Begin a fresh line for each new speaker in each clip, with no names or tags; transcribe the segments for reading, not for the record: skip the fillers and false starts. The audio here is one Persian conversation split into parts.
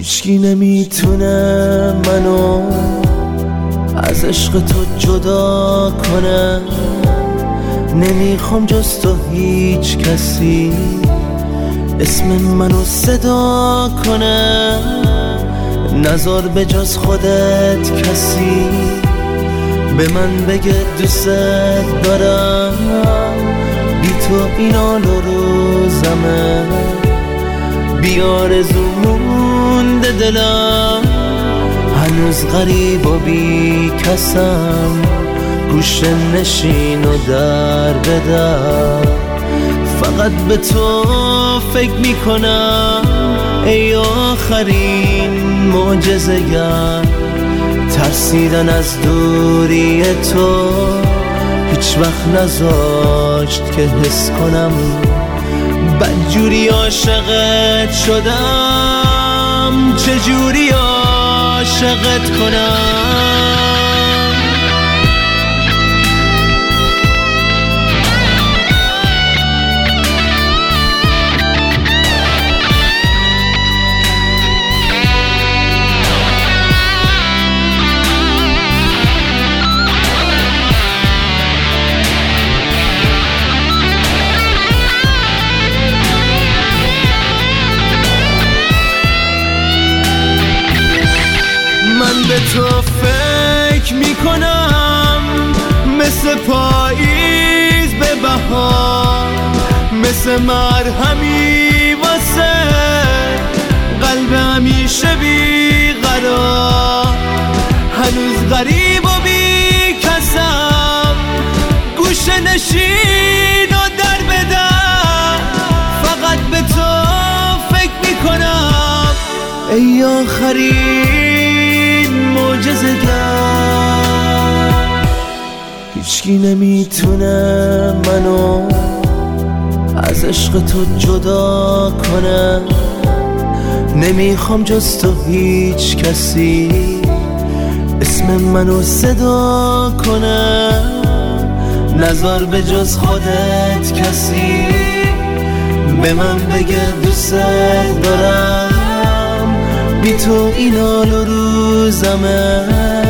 هیچکی نمیتونه منو از عشق تو جدا کنه. نمیخوام جز تو هیچ کسی اسم منو صدا کنه. نذار به جز خودت کسی به من بگه دوست دارم. بی تو این حال و روزمه، بی آرزو مونده دلم. هنوز غریب و بی کسم، گوشه نشین و در بدر. فقط به تو فکر میکنم ای آخرین معجزه‌گر. ترسیدن از دوری تو هیچ وقت نذاشت که حس کنم بدجوری عاشقت شدم. چجوری عاشقت کنم؟ به تو فکر میکنم مثل پاییز به بهار، مثل مرهمی واسه قلب همیشه بیقرار. هنوز غریب و بی کسم، گوشه نشین و در بدر. فقط به تو فکر میکنم ای آخرین معجزه‌گر. هیچکی نمیتونه منو از عشق تو جدا کنه. نمیخوام جز تو هیچ کسی اسم منو صدا کنه. نذار به جز خودت کسی به من بگه دوست دارم. بی تو این حال و روزمه،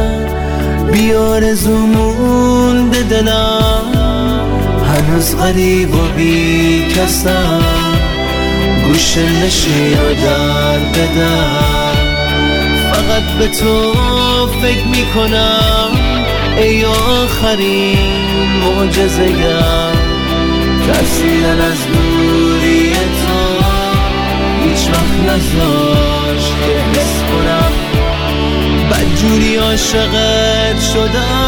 بی آرزو مونده دلم. هنوز غریب و بی کسم، گوشه نشین و در بدر. فقط به تو فکر میکنم ای آخرین معجزه‌گر. ترسیدن از دوری تو هیچ وقت نذاشت که حس کنم بدجوری عاشقت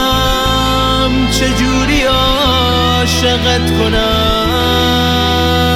شدم. چجوری عاشقت کنم؟